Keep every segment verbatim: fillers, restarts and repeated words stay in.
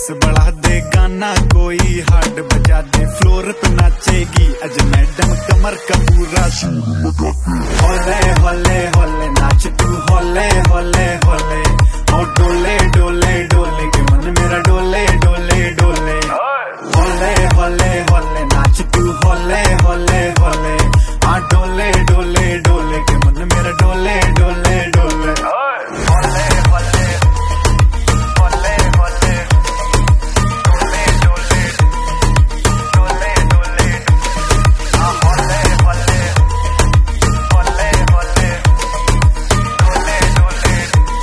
Base बढ़ा दे, गाना कोई हार्ड बजा दे, फ्लोर पे नाचेगी आज मैडम कमर का पूरा होले होले होले नाच तू होले होले होले, ओ डोले डोले डोले के मन मेरा डोले डोले डोले, होले होले होले नाच तू होले होले होले, आ डोले डोले डोले के मन मेरा डोले डोले डोले, होले होले होले होले डोले डोले डोले डोले, आ होले होले होले होले डोले डोले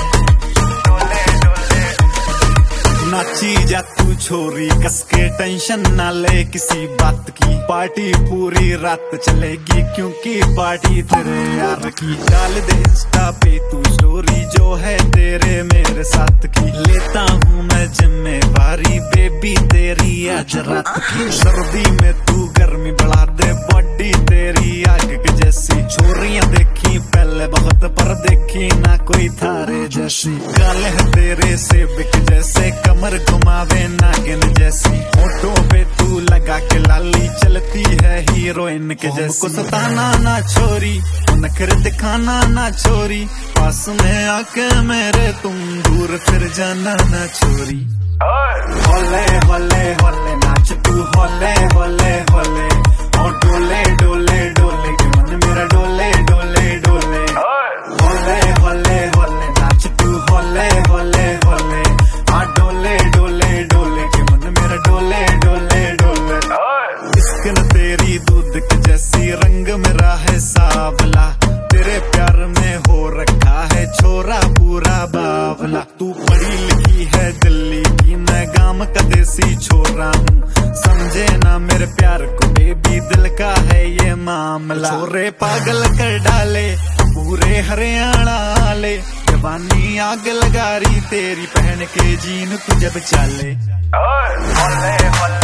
डोले डोले। नाची जा तू छोरी कसके, टेंशन ना ले किसी बात की, पार्टी पूरी रात चलेगी क्योंकि पार्टी तेरे यार की। डाल दे इंस्टा पे तू स्टोरी जो है तेरे मेरे साथ की, लेता हूँ मैं जिम्मेवारी बेबी तेरी आज रात की। सर्दी में तू गर्मी बढ़ा दे, बॉडी तेरी आग के जैसी, छोरियां देखी पहले बहुत पर देखी ना कोई थारे जैसी, गाल है तेरे सेब के जैसे, कमर घुमावे नागिन जैसी, होठों पे तू लगा के लाली चलती है हीरोइन के जैसी। को सताना ना छोरी, नखरे दिखाना ना छोरी, पास में आके मेरे तुम दूर फिर जाना ना छोरी। होले होले होले नाच तू होले होले होले, ओ डोले डोले डोले के मन मेरा डोले डोले डोले, होले होले होले नाच तू होले होले होले, आ डोले डोले डोले के मन मेरा डोले डोले डोले। स्किन तेरी दूध के जैसी, रंग मेरा है सावला, तेरे प्यार में हो रखा है छोरा पूरा बावला। तू पढ़ी लिखी है दिल्ली की, मैं गांव का देसी छोरा हूँ, समझे ना मेरे प्यार को बेबी दिल का है ये मामला। छोरे पागल कर डाले पूरे हरियाणा ले, जवानी आग लगा रही तेरी पहन के जीन तू जब चाले। होले होले